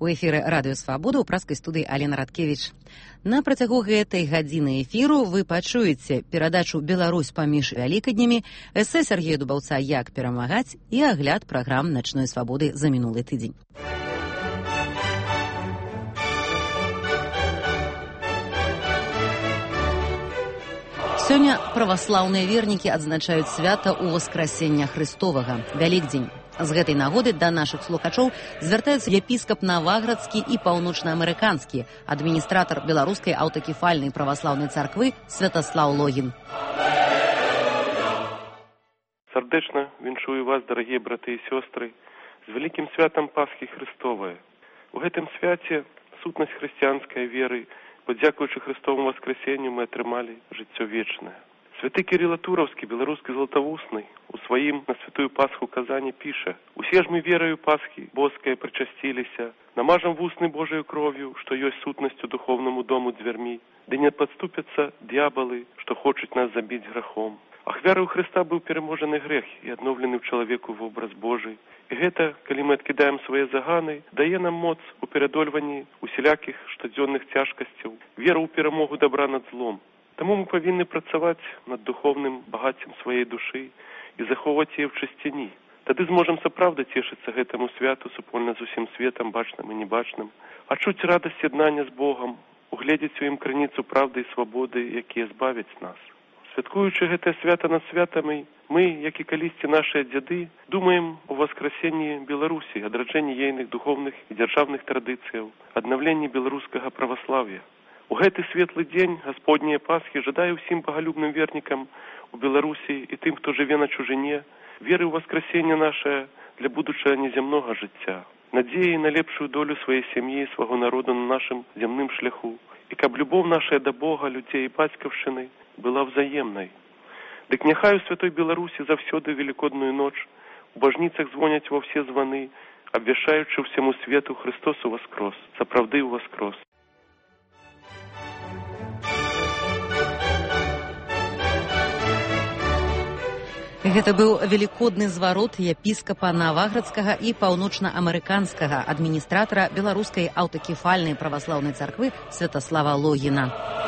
У эфіры радыё Свабода ў праскай студыі Алена Радкевіч. На працягу гэтай гадзіны эфіру вы пачуеце перадачу «Беларусь паміж вялікаднямі», эсэ Сергея Дубаўца «Як перамагаць» і агляд праграм «Начной свабоды» за мінулы тыдзень. Сёння праваслаўныя вернікі адзначаюць свята ўваскрасення Хрыстовага, Вялікдзень. З гэтай нагоды да нашых слухачоў звяртаецца епіскап Наваградскі і паўночнаамерыканскі, адміністратар беларускай аўтакефальнай праваслаўнай царквы Святаслаў Логін. Сардэчна віншую вас, дарагія браты і сёстры, з вялікім святам Пасхі Хрыстовай. У гэтым свяце сутнасць хрысціянскай веры, бо дзякуючы Хрыстовому воскресенню мы атрымалі жыццё вечнае. Святы Кірыла Тураўскі, беларускі златавусны, у сваім на святую Пасху казанні піша: «Усе ж мы верою Пасхі боскае прычасціліся, намажам вусны Божаю кров'ю, што ёсць сутнасцю духовнаму дому дзвярмі, ды не падступяцца д'ябалы, што хочуць нас забіць грахом. Ахвярай у Хрыста быў пераможаны грэх і адноўлены ў чалавеку вобраз Божий. І гэта, калі мы адкідаем свае заганы, дае нам моц у перадольванні усялякіх штодзённых цяжкасцяў, веру ў перамогу дабра над злом. Таму мы павінны працаваць над духовным багаццем сваёй душы і захоўваць яе ў чысціні. Тады зможам сапраўды цешыцца гэтаму святу супольна з усім светам, бачным і небачным, адчуць радасць яднання з Богам, угледзець у ім крыніцу правды і свабоды, якія збавяць нас. Святкуючы гэтае свята над святамі, мы, як і калісьці нашыя дзяды, думаем у воскресенні Беларусі, адраджэнні ейных духовных і дзяржаўных традыцыяў, аднаўленні беларускага праваслаўя. У гэты светлы дзень Гасподняе Пасхі жадаю ўсім багалюбным вернікам у Беларусі і тым, хто жыве на чужыне, веры ў воскресенне нашае для будучага неземнога жыцця, надзеі на лепшую долю сваёй сям'і і свайго народу на нашым зямным шляху, і каб любоў нашая да Бога, людзей і бацькаўшчыны была взаемнай. Дык няхай у святой Беларусі заўсёды велікодную ноч у бажніцах звоняць ва ўсе званы, абвяшаючы ўсяму свету Христос уваскрос, сапраўды уваскрос. Гэта быў велікодны зварот епіскапа Наваградскага і паўночнаамерыканскага адміністратара беларускай аўтакефальнай праваслаўнай царквы Святаслава Логіна.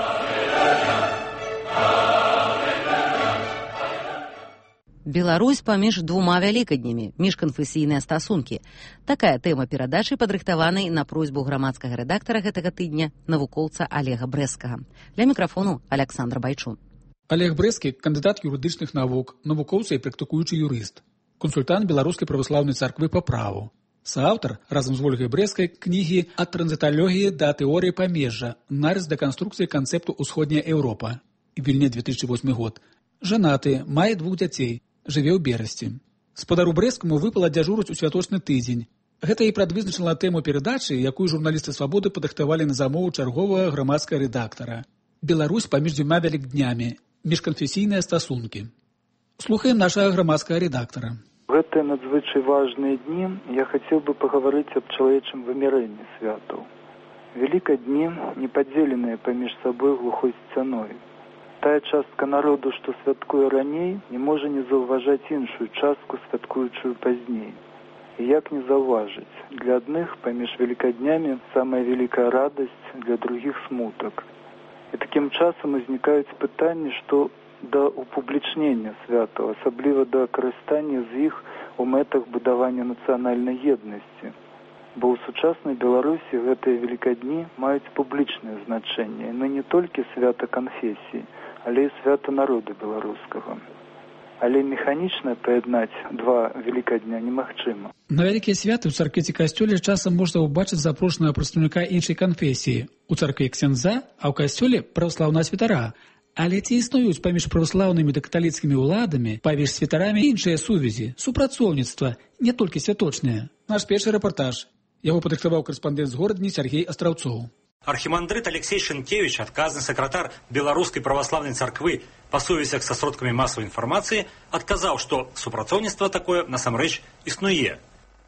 Беларусь паміж двума вялікаднямі, міжканфесійныя стасункі. Такая тэма перадачы падрыхтаванай на просьбу грамадскага рэдактара гэтага тыдня, навукоўца Алега Брэскага. Для мікрафону Аляксандра Байчун. Олег Брэскі – кандыдат юрыдычных навук, навукоўца і практыкуючы юрыст, кансультант Беларускай праваслаўнай царквы па праву. Сааўтар, разам з Ольгай Брэскай, кнігі «Ад транзіталогіі да тэорыі памежжа. Нарыс да канструкцыі канцэпту «Усходняя Еўропа». Вільня, 2008 год. Жанаты, мае 2 дзяцей, жыве ў Берасці. Спадару Брэскаму выпала дзяжурыць у святочны тыдзень. Гэта і прадвызначыла тэму перадачы, якую журналісты «Свабоды» падрыхтавалі на замову чарговага грамадскага рэдактара. Беларусь паміж двума вялікднямі. Міжканфесійныя стасункі. Слухаем нашага грамадскага рэдактара. В гэтыя надзвычай важныя дні я хацеў бы пагаварыць аб чалавечым вымярэнні святаў. Вялікадні не падзеленыя паміж сабой глухой сцяной. Тая частка народу, што святкуе раней, не можа не заўважаць іншую частку, святкуючую пазней. І як не заўважыць? Для адных паміж вялікаднямі самая вялікая радасць, для другіх смутак. І такім часам узнікаюць пытанні, што да упублічнення святаў, асабліва да карыстання з іх у мэтах будавання нацыянальнай еднасці. Бо ў сучаснай Беларусі гэтыя велікадні маюць публічнае значэнне. Яны не толькі свята канфесіі, але і свята народа беларускага. Але механічна паяднаць два велікадня немагчыма. На вялікія святы ў царкве ці касцёле часам можна ўбачыць запрошанага прадстаўніка іншай канфесіі. У царкве ксяндза, а ў касцёле праваслаўнага святара. Але ці існуюць паміж праваслаўнымі да каталіцкімі ўладамі, паміж святарамі іншыя сувязі, супрацоўніцтва, не толькі святочныя? Наш першы рэпартаж. Яго падрыхтаваў карэспандэнт з горадні Сергей Астраўцоў. Архимандрит Алексей Шенкевич, отказный секретарь Белорусской православной церкви по сувязях со сродками массовой информации, отказал, что супрацоўніцтва такое насамрэч існуе.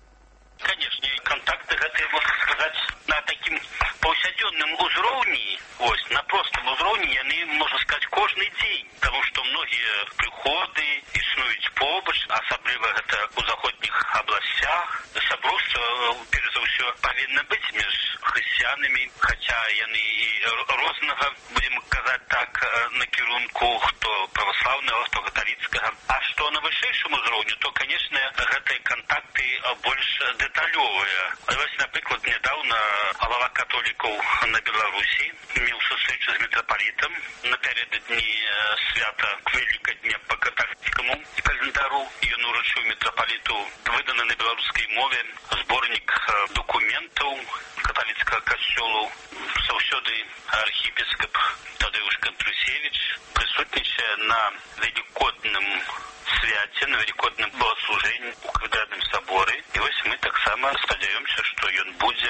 Конечно, контакты гэтыя, можна сказаць, на такім паўсядзённым узроўні, на простым узроўні яны, можна сказаць, кожны дзень, потому что многие прыходы і існуюць побач, асабліва гэта ў заходніх абласцях. Сяброўства, перш за ўсё, павінна быць між хрысціянамі, хаця яны і рознага, будзем казаць так, накірунку, хто праваслаўнага, хто каталіцкага. А што на вышэйшым узроўню, то, канешне, гэтыя кантакты больш дэталёвыя. Вось, напрыклад, нядаўна глава католікаў на Беларусі меў сустрэчу з мітрапалітам напярэдадні свята Великадня па каталіцкаму календару. Ён уручыў мітрапаліту выданы на беларускай мове зборнік документаў каталіцкага касцёлу. Заўсёды архіепіскап Тадеуш Кандрусевич прысутнічае на велікодным свяце, на велікодным богослужэнні у кафедральным саборы. І вось мы таксама спадзяёмся, што ён будзе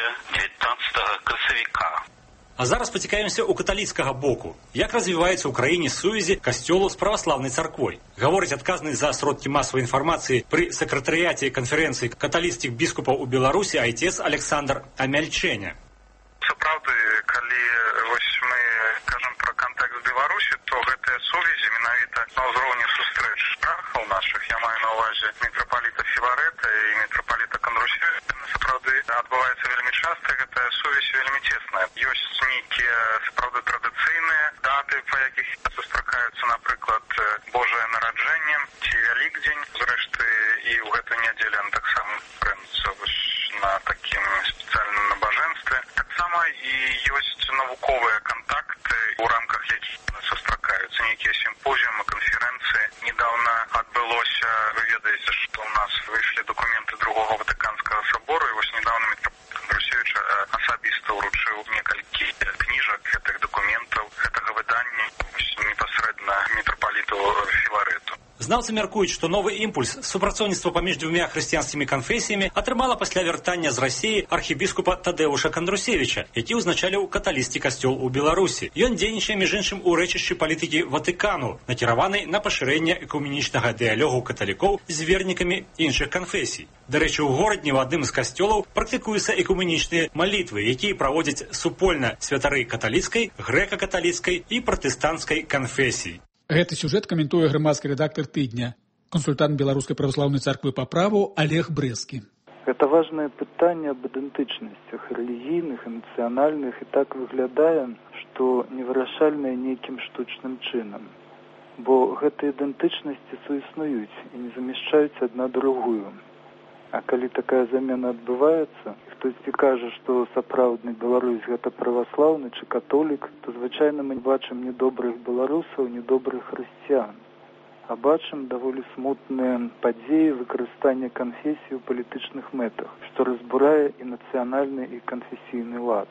19 красавіка. А зараз пацікавімся ў каталіцкага боку. Як развіваецца ў краіне сувязі касцёлу з праваслаўнай царквой? Гаворыць адказны за сродкі масавай інфармацыі пры сакратарыяце канферэнцыі каталіцкіх біскупаў у Беларусі айцец Александр Амяльчэня. Сапраўды, калі вось мы кажам пра кантакт з Беларусі, то гэтыя сувязі менавіта на ўзроўні сустрэч прахаў нашых, я маю на ўвазе мітрапаліта Філарэта і мітрапаліта Кандрусевіча, сапраўды адбываецца вельмі часта, гэтая сувязь вельмі цесная. Ёсць нейкія сапраўды традыцыйныя даты, па якіх сустракаюцца, напрыклад, Божае нараджэнне ці Вялікдзень. Зрэшты, і ў гэтай нядзелі таксама прэмцца на такім спецыяльным набажэнстве. Таксама і ёсць навуковыя кантакты, у рамках якіх сустракаюцца нейкія сімпозіумы, канферэнцыі. Недаўна адбылося, вы ведаеце, што ў нас выйшлі дакументы Другога Ватыканскага сабора, і вось недаўна мітрапаліт Кандрусевіч асабіста ўручыў некалькі кніжак гэтых дакументаў, гэтага выдання непасрэдна мітрапаліту Філарэту. Знаўцы мяркуюць, што новы імпульс супрацоўніцтва паміж дзвюма хрысціянскімі канфесіямі атрымала пасля вяртання з Расіі архібіскупа Тадеуша Кандрусевіча, які ўзначаліў каталіцкі касцёл у Беларусі. Ён дзейнічае, між іншым, у рэчышчы палітыкі Ватыкану, накіраванай на пашырэнне экуменічнага дыялогу каталікоў з вернікамі іншых канфесій. Дарэчы, у горадні ў адным з касцёлаў практыкуюцца экуменічныя малітвы, якія праводзяць супольна святары каталіцкай, грэка-каталіцкай і пратэстанцкай канфесій. Гэты сюжэт каментуе грамадскі рэдактар тыдня, кансультант Беларускай праваслаўнай царквы па праву Олег Брэскі. Гэта важнае пытанне аб ідэнтычнасцях рэлігійных і нацыянальных, і так выглядае, што невырашальнае нейкім штучным чынам. Бо гэтыя ідэнтычнасці суіснуюць і не замяшчаюць адна другую. А калі такая замена адбываецца, хтосьці кажа, што сапраўдны беларус гэта праваслаўны ці католік, то звычайна мы бачым не добрых беларусаў, не добрых хрысціян, а бачым даволі смутныя падзеі выкарыстання канфесій у палітычных мэтах, што разбурае і нацыянальны, і канфесійны лад.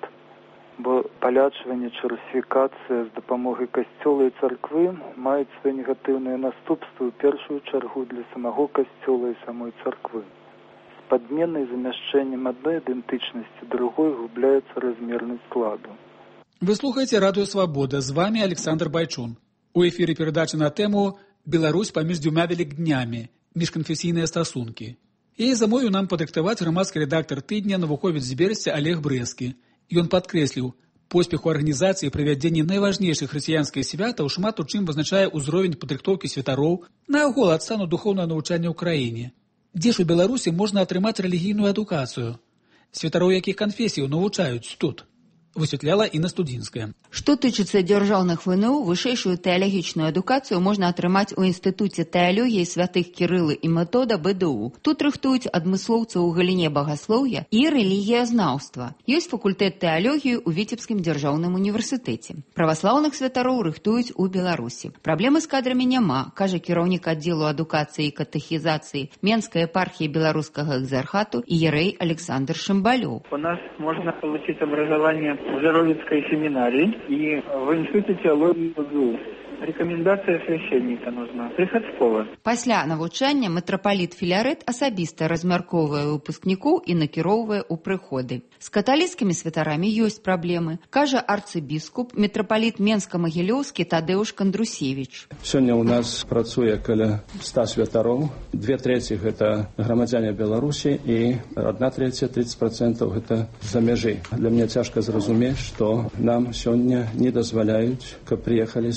Бо палячванне ці русіфікацыя з дапамогай касцёла і царквы маюць свае негатыўныя наступствы ў першую чаргу для самого касцёла і самой царквы. Подменой и замяшчэннем одной идентичности другой губляется размерность ладу. Вы слухаете радио «Свобода». С вами Александр Байчун. У эфире передача на тему «Беларусь паміж дзвюма велікднямі. Міжканфесійныя стасункі». І замовіў нам падрыхтаваць грамадскі рэдактар тыдня, навуковец з Берасця Олег Брэскі. Ён падкрэсліў, поспех у арганізацыі правядзення найважнейшых хрысціянскіх святаў шмат у чым вызначае ўзровень падрыхтоўкі святароў, наогул ад стану духоўнага навучання ў краіне. Дзе ж у Беларусі можна атрымаць рэлігійную адукацыю? Святароў якіх канфесіяў навучаюць тут? Высветляла Інна Студзінская. Што тычыцца дзяржаўных ВНУ, вышэйшую тэалагічную адукацыю можна атрымаць у інстытуце тэалогіі святых Кірылы і Метода БДУ. Тут рыхтуюць адмыслоўцаў у галіне багаслоўя і рэлігіязнаўства. Ёсць факультэт тэалогіі ў Віцебскім дзяржаўным універсітэце. Праваслаўных святароў рыхтуюць у Беларусі. Праблемы з кадрамі няма, кажа кіраўнік аддзелу адукацыі і катэхізацыі Менскай епархіі беларускага экзархату іерэй Александр Шымбалёў. У нас можно получить образование в Жаровицкой семинарии и в Институте теологии ВГУ. Рекомендация священника нужна, прихадского. Пасля навучання мітрапаліт Філарэт асабіста размяркоўвае выпускнікоў і накіроўвае ў прыходы. З каталіцкімі святарамі ёсць праблемы, кажа арцыбіскуп мітрапаліт Менска-Магілёўскі Тадеуш Кандрусевіч. Сёння ў нас працуе каля 100 святароў. 2/3 гэта грамадзяне Беларусі і 1/3, 30% гэта за мяжы. Для мяне цяжка зразумець, што нам сёння не дазваляюць, каб прыехалі святары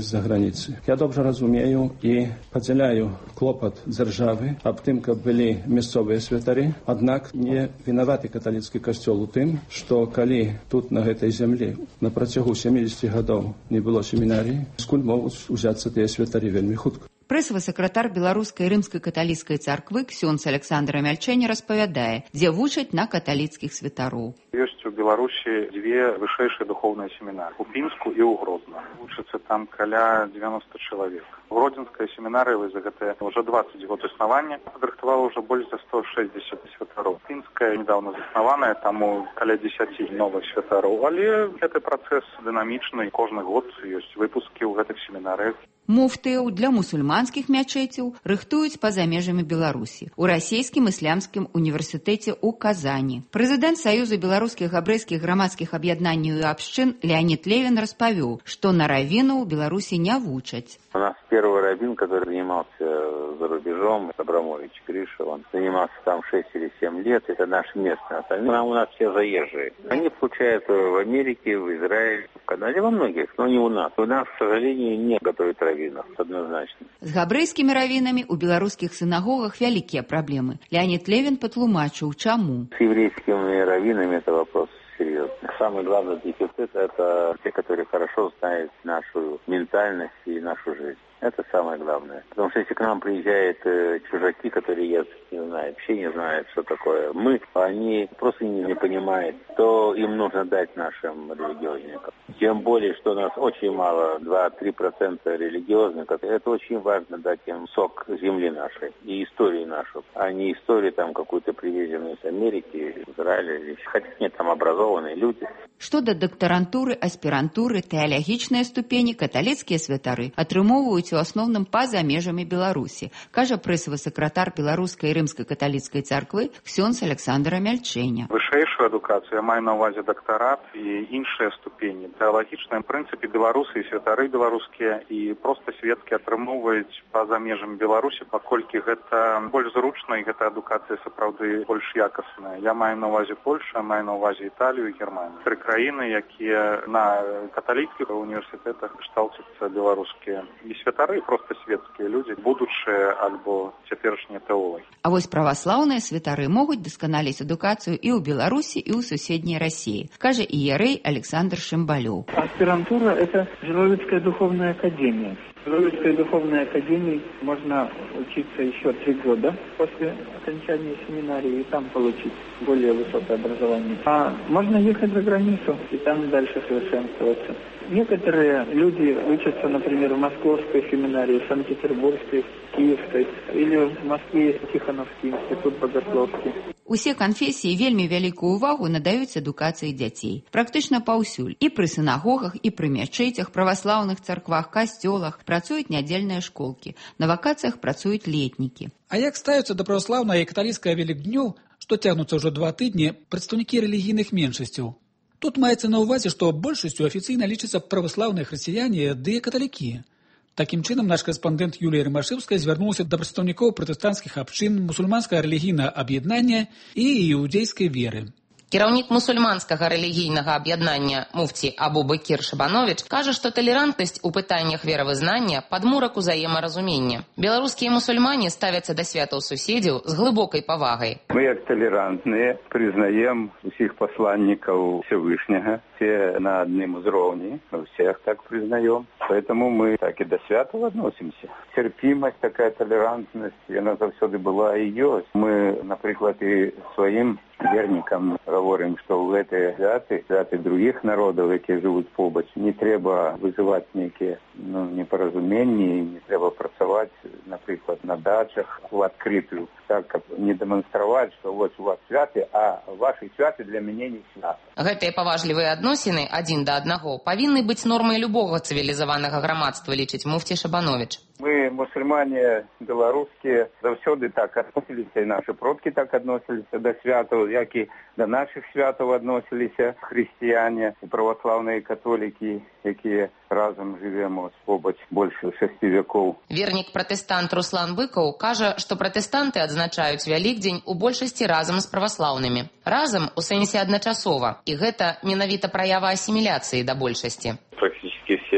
з-за граніцы. Я добра разумею і падзяляю клопат дзяржавы аб тым, каб былі мясцовыя святары, аднак не вінаваты каталіцкі касцёл у тым, што калі тут на гэтай зямлі на працягу 70 гадоў не было семінарыі, скуль могуць узяцца тыя святары вельмі хутка. Прэсавы сакратар беларускай рымска-каталіцкай царквы ксёндз Александр Амяльчэне распавядае, дзе вучаць на каталіцкіх святароў. Ёсць у Беларусі две вышэйшыя духоўныя семінары, у Пінску і ў Гродно. Вучацца там каля 90 чалавек. Гродзенская семінарыя за гэтае ўжо 20 год існавання падрыхтавала ўжо больш за 160 святароў. Пінская недавно заснаваная, таму каля 10 новых святароў, але гэты працэс дынамічны, кожны год ёсць выпускі ў гэтых семінарыях. Муфтыяў для мусульманскіх мячэцяў рыхтуюць па-за межамі Беларусі у расійскім ісламскім універсітэце ў Казані. Прэзідэнт Саюза беларускіх габрэйскіх грамадскіх аб'яднанняў і абшчын Леонид Левин распавёў, што на раввіну ў Беларусі не вучаць. У нас первый раввин, который занимался за рубежом, Абрамович Гриша, он занимался там 6 или 7 лет, это наш местный. Остальные у нас все заезжие. Они получают в Америке, в Израиле, в Канаде, во многих, но не у нас. У нас, к сожалению, не готовят раввинов, однозначно. З габрэйскімі раввінамі ў беларускіх сінагогах вялікія праблемы. Леонид Левин патлумачыў, чаму. С еврейскими раввинами это вопрос серьезный. Самый главный дефицит – это те, которые хорошо знают нашу ментальность и нашу жизнь. Это самое главное. Потому что если к нам приезжают чужаки, которые язык не знают, вообще не знают, что такое мы, они просто не понимают, что им нужно дать нашим религиозникам. Тем более, что у нас очень мало, 2-3% религиозников. Это очень важно дать им сок земли нашей и истории нашу, а не историю там какую-то привезенную с Америки, Израиля, хотя нет, там образованные люди. Што да дактарантуры, аспірантуры, тэалагічныя ступені каталіцкія святары атрымоўваюць у асноўным па-за межамі Беларусі, кажа прэсавы сакратар беларускай рымска-каталіцкай царквы ксёндз Александр Амяльчэне. Вышэйшую адукацыю, я маю на ўвазе дактарат і іншыя ступені. Тэалагічна, в прынцыпе, беларусы і святары беларускія і проста светскія атрымоўваюць па-за межамі Беларусі, паколькі гэта больш зручна і гэта адукацыя сапраўды больш якасная. Я маю на ўвазе Польшу, маю на ўвазе Італію і Германію. Тры краіны, якія на каталіцкіх універсітэтах кшталцяцца беларускія і святары, проста светскія людзі, будучыя альбо цяперашнія тэолагі. А вось праваслаўныя святары могуць дасканаліць адукацыю і ў Беларусі, і ў суседняй Расіі, кажа іерэй Александр Шымбалёў. Аспирантура – это Жировицкая духовная академия. В Жировицкой духовной академии можно учиться еще 3 года после окончания семинарии и там получить более высокое образование. А можно ехать за границу и там дальше совершенствоваться. Некоторые люди учатся, например, в Московской семинарии, в Санкт-Петербургской, Киевской, или в Москве есть Тихоновский институт богословский. Усе канфесіі вельмі вялікую ўвагу надаюць адукацыі дзяцей. Практычна паўсюль. І пры сінагогах, і пры мячэцях, праваслаўных царквах, касцёлах працуюць нядзельныя школкі. На вакацыях працуюць летнікі. А як ставяцца да праваслаўнага і каталіцкага велікдню, што цягнуцца ўжо 2 тыдні, прадстаўнікі рэлігійных меншасцяў? Тут маецца на ўвазе, што большасцю афіцыйна лічацца праваслаўныя хрысціяне ды каталікі. Такім чынам, наш корэспандэнт Юлія Рымашэўская звярнулася да прадстаўнікоў пратэстанцкіх абшчын, мусульманскага рэлігійнага аб'яднання і іудзейскай веры. Кіраўнік мусульманскага рэлігійнага аб'яднання муфці Абу-Бакір Шабанович кажа, што талерантнасць у пытаннях веравызнання падмурак узаемаразумення. Беларускія мусульмане ставяцца да святаў суседзяў з глыбокай павагай. Мы, як талерантныя, прызнаем усіх пасланнікаў Всевышняга, все на адным узроўні, всех так признаем. Поэтому мы так и до святого относимся. Терпимость, такая толерантность, она завсёды была и есть. Мы, например, и своим верникам говорим, что в эти святы других народов, которые живут побач, не треба вызывать некие непоразумения, не треба працавать, например, на дачах в открытую, так как не демонстрировать, что вот у вас святы, а ваши святы для меня не святы. Гэтыя паважлівыя адносіны адзін да аднаго павінны быць нормай любога цывілізаванага грамадства, лічыць муфці Шабанович. Мы, мусульмане белорусские, завсёды так относились, и наши продки так относились до святого, як и до наших святов относились христиане, и православные католики, якія разом живем побач больше 6 веков. Вернік-пратэстант Руслан Быкаў кажа, што пратэстанты адзначаюць Вялікдзень у большасці разам з праваслаўнымі. Разам у сэнсе адначасова, і гэта менавіта праява асіміляцыі да большасці. Практически все протестанты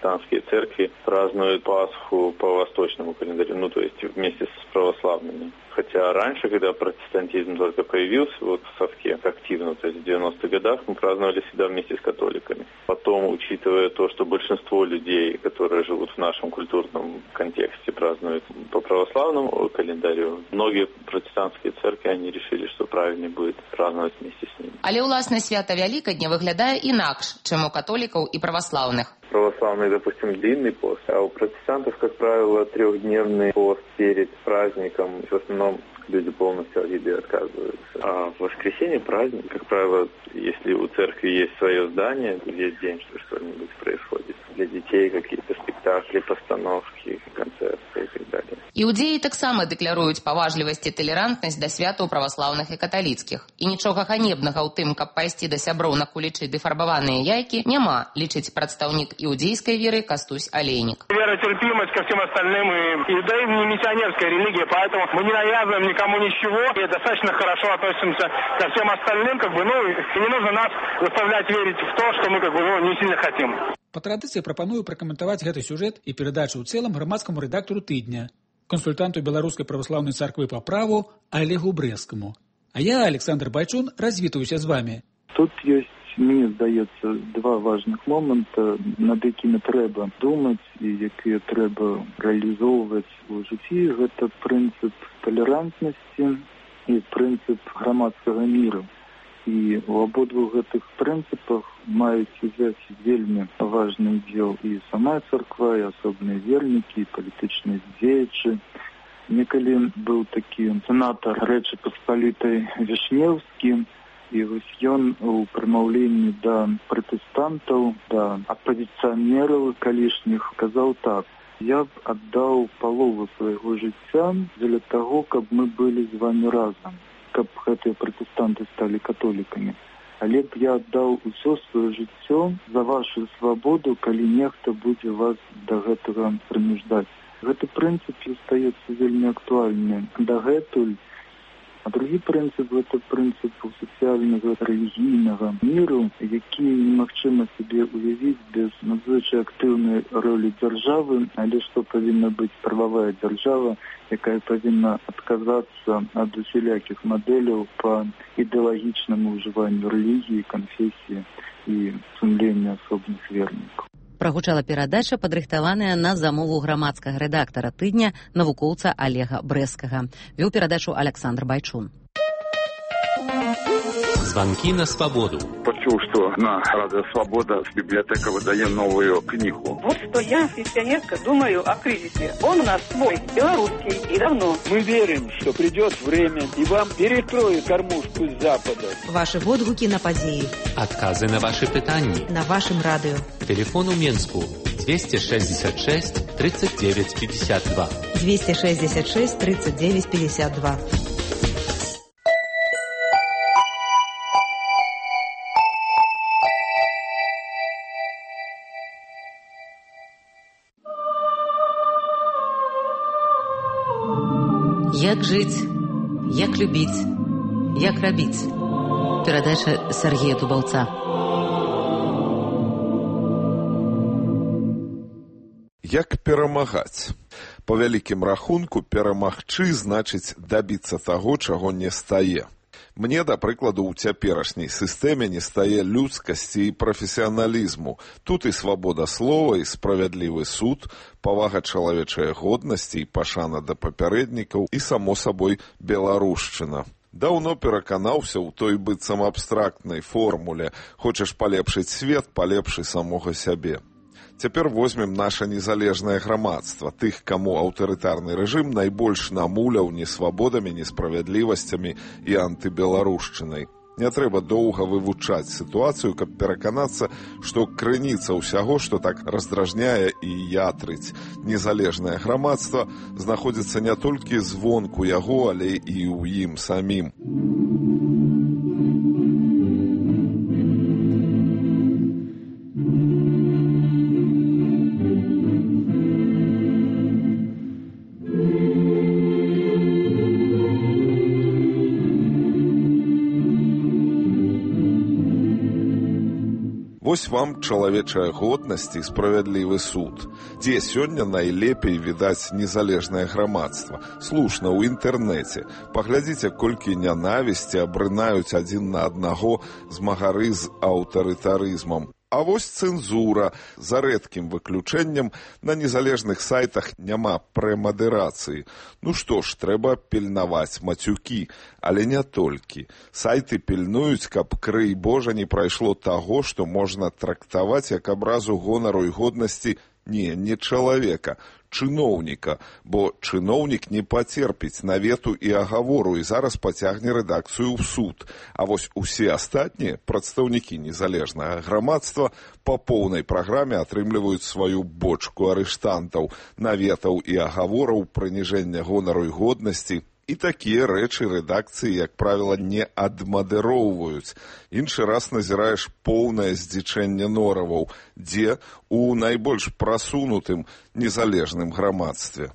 протестантские церкви празднуют Пасху по восточному календарю, то есть вместе с православными. Хотя раньше, когда протестантизм только появился в Совке активно, то есть в 90-х годах, мы праздновали всегда вместе с католиками. Потом, учитывая то, что большинство людей, которые живут в нашем культурном контексте, празднуют по православному календарю, многие протестантские церкви, они решили, что правильнее будет праздновать вместе с ними. Але ўласна свята Вялікадня выглядае інакш, чым у католікаў і праваслаўных. Православный, допустим, длинный пост, а у протестантов, как правило, 3-дневный пост перед праздником. В основном люди полностью от еды отказываются. А в воскресенье праздник, как правило, если у церкви есть свое здание, весь день что-нибудь происходит. Для детей какие-то спектакли, постановки, концерты и так далее. Іўдзеі таксама дэкляруюць паважлівасць і талерантнасць да святаў праваслаўных і каталіцкіх. І нічога ганебнага ў тым, каб пайсці да сяброў на кулічы ды фарбаваныя яйкі, няма, лічыць прадстаўнік іўдзейскай веры Кастусь Олейник. Веротерпимость ко всем остальным, и иудаизм не миссионерская религия, поэтому мы не навязываем никому ничего, и достаточно хорошо относимся ко всем остальным, и не нужно нас заставлять верить в то, что мы не сильно хотим. Па традыцыі прапаную пракаментаваць гэты сюжэт і перадачу ў цэлым грамадскаму рэдактару тыдня, кансультанту Беларускай праваслаўнай царквы па праву Олегу Брэскаму. А я, Александр Байчун, развітаюся з вами. Тут ёсць, мне здаецца, два важных моманта, над якімі трэба думаць і якія трэба рэалізоўваць у жыцці. Гэта прынцып талерантнасці і прынцып грамадскага міру. І ў абодвух гэтых прынцыпах маюць узяць вельмі важны удзел і сама царква, і асобныя вернікі, і палітычныя дзеячы. Некалі быў такі сенатар Рэчы Паспалітай Вішнеўскі, і вось ён у прамаўленні да пратэстантаў, да апазіцыянераў калішніх казаў так: «Я б аддаў палову свайго жыцця дзеля таго, каб мы былі з вамі разам, каб гэтыя пратэстанты сталі католікамі. Але б я аддаў усё сваё жыццё за вашу свабоду, калі нехта будзе вас да гэтага прынуждаць». Гэты прынцып застаецца вельмі актуальным дагэтуль. А другі прынцып – гэта прынцып сацыяльнага рэлігійнага міру, які немагчыма сабе ўявіць без надзвычай актыўнай ролі дзяржавы, але што павінна быць прававая дзяржава, якая павінна адказацца ад усялякіх мадэляў па ідэалагічнаму ўжыванню рэлігіі, канфесіі і сумлення асобных вернікаў. Прагучала перадача, падрыхтаваная на замову грамадскага рэдактара тыдня, навукоўца Олега Брэскага. Вёў перадачу Александр Байчун. Звонки на свободу. Почув, что на Радио Свобода библиотека выдает новую книгу. Вот что я, пенсионерка, думаю о кризисе. Он у нас свой, белорусский, и давно. Мы верим, что придет время, и вам перекроют кормушку с Запада. Ваши отгуки на подеи. Отказы на ваши питания. На вашем радио. Телефон у Минску 266 39 52. 266 39 52. Як жыць, як любіць, як рабіць. Перадача Сергея Дубаўца. Як перамагаць? Па вялікім рахунку, перамагчы значыць дабіцца таго, чаго не стае. Мне, да прыкладу, у цяперашняй сістэме не стае людскасці і прафесіяналізму. Тут і свабода слова, і справядлівы суд, павага чалавечай годнасці і пашана да папярэднікаў, і, само сабой, беларушчына. Даўно пераканаўся ў той быццам абстрактнай формуле: хочаш палепшыць свет, палепшы самога сябе. Цяпер возьмем наша незалежнае грамадства, тых, каму аўтарытарны рэжым найбольш намуляў несвабодамі, несправядлівасцямі і антыбеларушчынай. Не трэба доўга вывучаць сітуацыю, каб пераканацца, што крыніца ўсяго, што так раздражняе і ятрыць незалежнае грамадства, знаходзіцца не толькі звонку яго, але і ў ім самім. Вось вам чалавечая годнасць і справядлівы суд. Дзе сёння найлепей відаць незалежнае грамадства? Слушна, ў інтэрнэце. Паглядзіце, колькі нянавісці абрынаюць адзін на аднаго змагары з аўтарытарызмам. А вось цэнзура. За рэдкім выключэннем на незалежных сайтах няма прэмадэрацыі. Ну што ж, трэба пільнаваць мацюкі, але не толькі. Сайты пільнуюць, каб, крый Божа, не прайшло таго, што можна трактаваць як абразу гонару і годнасці не чалавека, чыноўніка, бо чыноўнік не пацерпіць навету і агавору і зараз пацягне рэдакцыю ў суд. А вось усе астатнія прадстаўнікі незалежнага грамадства па поўнай праграме атрымліваюць сваю бочку арыштантаў, наветаў і агавораў, прыніжэння гонару і годнасці. І такія рэчы рэдакцыі, як правіла, не адмадыроўваюць. Іншы раз назіраеш поўнае здзічэнне нораваў, дзе у найбольш прасунутым незалежным грамадстве.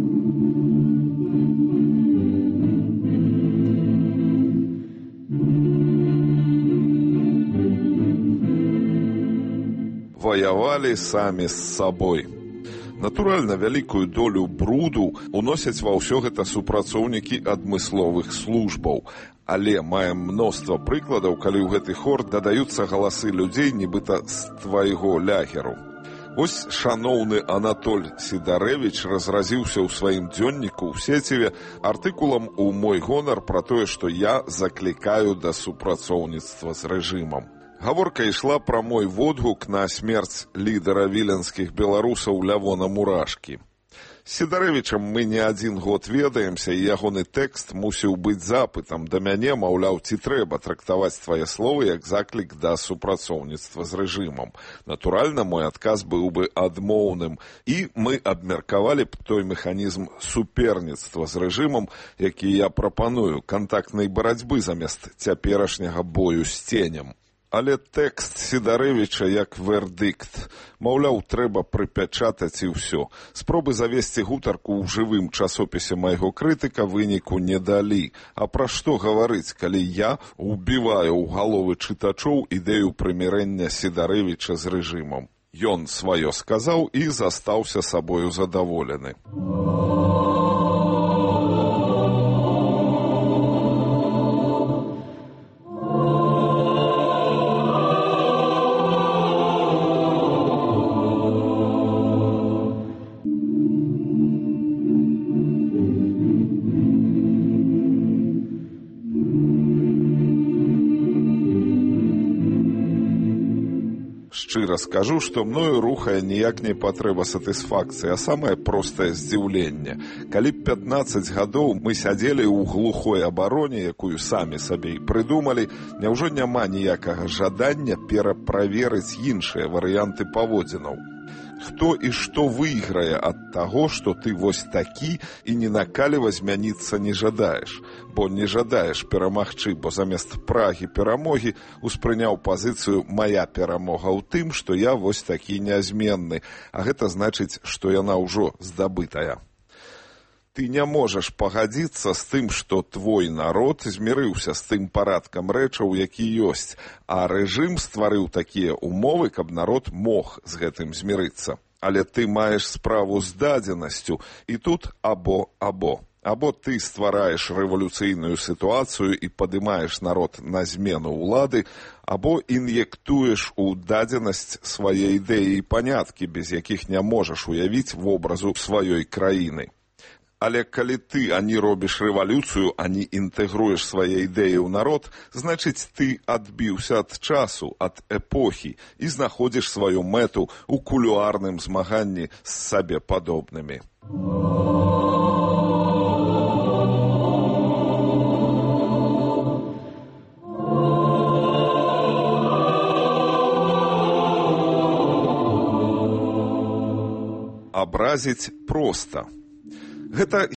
Ваявалі самі з сабой. Натуральна, вялікую долю бруду уносяць ва ўсё гэта супрацоўнікі адмысловых службаў. Але маем мноства прыкладаў, калі ў гэты хор дадаюцца галасы людзей, нібыта з твайго лягеру. Вось шаноўны Анатоль Сідарэвіч разразіўся ў сваім дзённіку ў сеціве артыкулам у мой гонар пра тое, што я заклікаю да супрацоўніцтва з рэжымам. Гаворка ішла пра мой водгук на смерць лідара віленскіх беларусаў Лявона Мурашкі. З Сідарэвічам мы не адзін год ведаемся, і ягоны тэкст мусіў быць запытам да мяне, маўляў, ці трэба трактаваць твае словы як заклік да супрацоўніцтва з рэжымам. Натуральна, мой адказ быў бы адмоўным, і мы абмеркавалі б той механізм суперніцтва з рэжымам, які я прапаную, кантактнай барацьбы замест цяперашняга бою з ценем. Але тэкст Сідарэвіча як вердыкт. Маўляў, трэба прыпячатаць і ўсё. Спробы завесці гутарку ў жывым часопісе майго крытыка выніку не далі. А пра што гаварыць, калі я убіваю ў галовы чытачоў ідэю прымірэння Сідарэвіча з рэжымам? Ён сваё сказаў і застаўся сабою задаволены. Шчыра скажу, што мною рухае ніяк не патрэба сатысфакцыі, а самае простае здзіўленне. Калі б 15 гадоў мы сядзелі ў глухой абароне, якую самі сабе і прыдумалі, няўжо няма ніякага жадання пераправерыць іншыя варыянты паводзінаў? Хто і што выйграе ад таго, што ты вось такі і ні на каліва змяніцца не жадаеш? Бо не жадаеш перамагчы, бо замест прагі перамогі успрыняў пазіцыю «мая перамога ў тым, што я вось такі нязменны», а гэта значыць, што яна ўжо здабытая. Ты не можаш пагадзіцца з тым, што твой народ змірыўся з тым парадкам рэчаў, які ёсць, а рэжым стварыў такія ўмовы, каб народ мог з гэтым змірыцца. Але ты маеш справу з дадзенасцю, і тут або-або. Або ты ствараеш рэвалюцыйную сітуацыю і падымаеш народ на змену ўлады, або ін'ектуеш у дадзенасць свае ідэі і паняткі, без якіх не можаш уявіць вобразу сваёй краіны. Але калі ты ані робіш рэвалюцыю, ані інтэгруеш свае ідэі ў народ, значыць, ты адбіўся ад часу, ад эпохі і знаходзіш сваю мэту ў кулуарным змаганні з сабе падобнымі. Абразіць проста. Гэта